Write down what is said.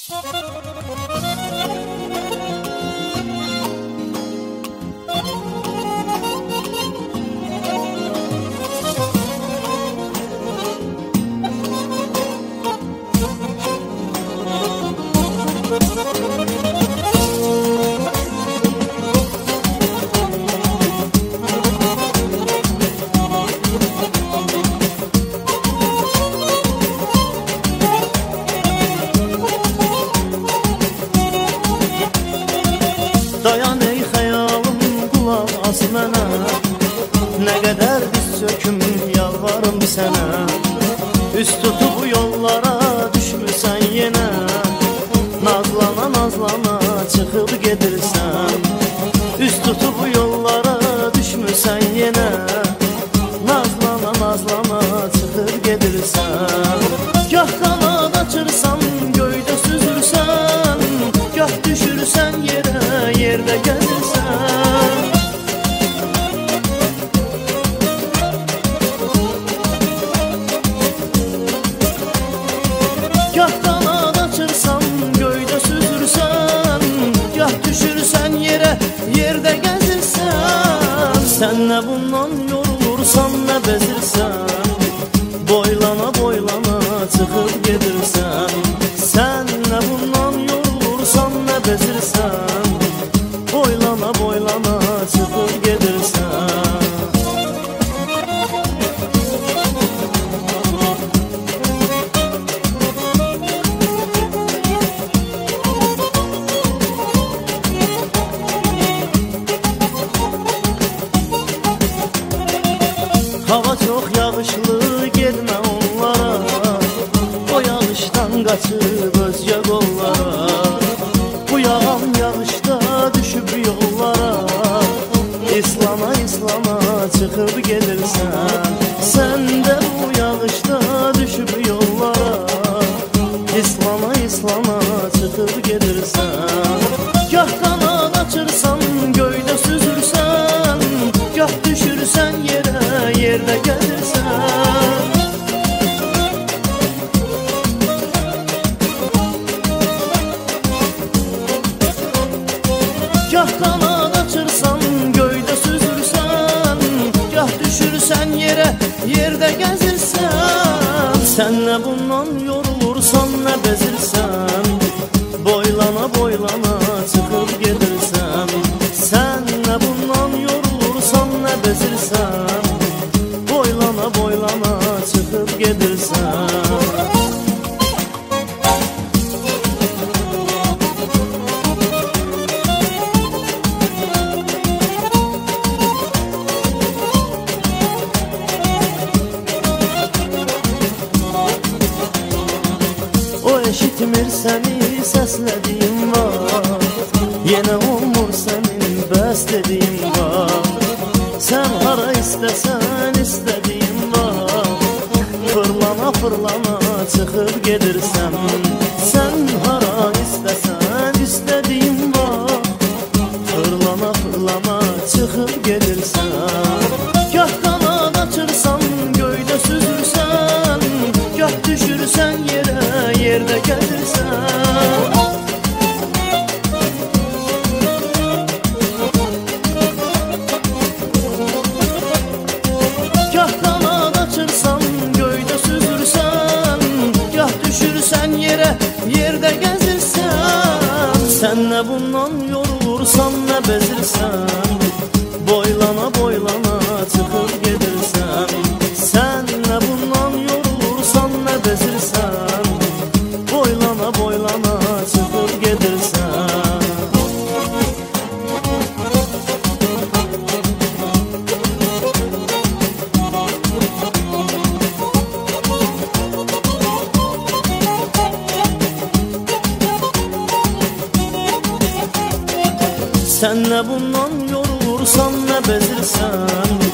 Dayan ey xəyalım, qulaq as mənə, nə qədər diz çöküm yalvarım sənə. Üst tutub bu yollara düşmüsən yenə, nazlana nazlana çıxıb gedirsən. Üst tutub bu yollara düşmüsən yenə, nazlana nazlana çıxıb gedirsən. Gah qanad açırsan, göydə süzürsən, gah düşürsən yerə, yerdə gəlirsən. Gah qanad açırsan, göydə süzürsən, gah düşürsən yerə, yerdə gəzirsən. Sən nə bundan yorulursan, nə bezirsən, boylana boylana çıxıb gedirsən. Sən nə bundan yorulursan, nə bezirsən, boylana boylana çıxıb gedirsən. Hava çox yağışlı, getmə onlara, o yağışdan qaçıb özgə qollara. Bu yağan yağışda düşüb yollara, İslana İslana çıxıb gedirsən. Sən də bu yağışda düşüb yollara, İslana İslana çıxıb gedirsən. Gah qanad açırsan, göydə süzürsən, gah düşürsən yerə, yerdə gəlirsən. Gah qanad açırsan, göydə süzürsən, gah düşürsən yerə, yerdə gəzirsən. Sən nə bundan yorulursan, nə bezirsən, boylana boylana çıxıb gedirsən. Sən nə bundan yorulursan, nə bezirsən, boylana boylana çıxıb gedirsən. O eşitmir səni səslədiyim var, yenə olmur sənin bəslədiyim var. Sən hara istəsən istədiyim var, fırlana fırlana çıxıb gedirsən. Sən hara istəsən istədiyim var, fırlana fırlana çıxıb gedirsən. Gah qanad açırsan, göydə süzürsən, gah düşürsən yerə, yerdə gəlirsən. Gah qanad açırsan, göydə süzürsən, gah düşürsən yerə, yerdə gəzirsən. Sən nə bundan yorulursan, nə bezirsən, boylana boylana çıxıb gedirsən. Sən nə bundan yorulursan, nə bezirsən, boylana boylana çıxıb gedirsən. Sən nə bundan yorulursan, nə bezirsən,